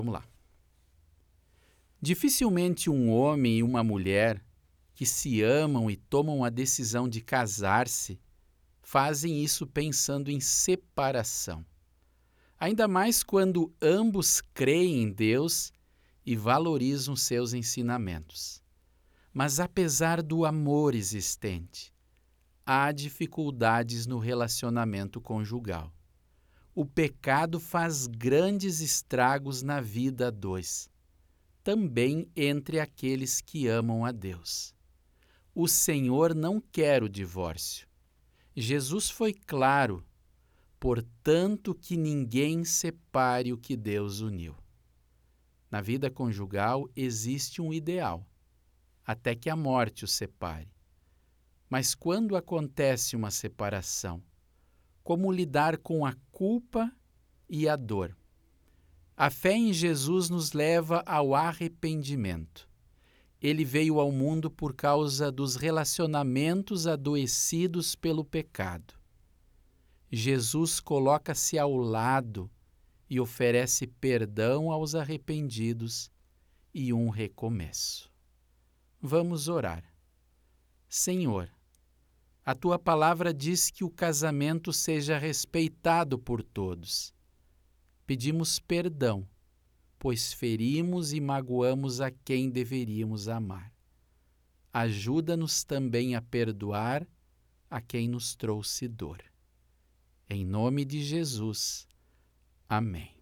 Vamos lá. Dificilmente um homem e uma mulher que se amam e tomam a decisão de casar-se fazem isso pensando em separação. Ainda mais quando ambos creem em Deus e valorizam seus ensinamentos. Mas apesar do amor existente, há dificuldades no relacionamento conjugal. O pecado faz grandes estragos na vida a dois, também entre aqueles que amam a Deus. O Senhor não quer o divórcio. Jesus foi claro, portanto que ninguém separe o que Deus uniu. Na vida conjugal existe um ideal, até que a morte o separe. Mas quando acontece uma separação, como lidar com a culpa e a dor? A fé em Jesus nos leva ao arrependimento. Ele veio ao mundo por causa dos relacionamentos adoecidos pelo pecado. Jesus coloca-se ao lado e oferece perdão aos arrependidos e um recomeço. Vamos orar. Senhor, a tua palavra diz que o casamento seja respeitado por todos. Pedimos perdão, pois ferimos e magoamos a quem deveríamos amar. Ajuda-nos também a perdoar a quem nos trouxe dor. Em nome de Jesus. Amém.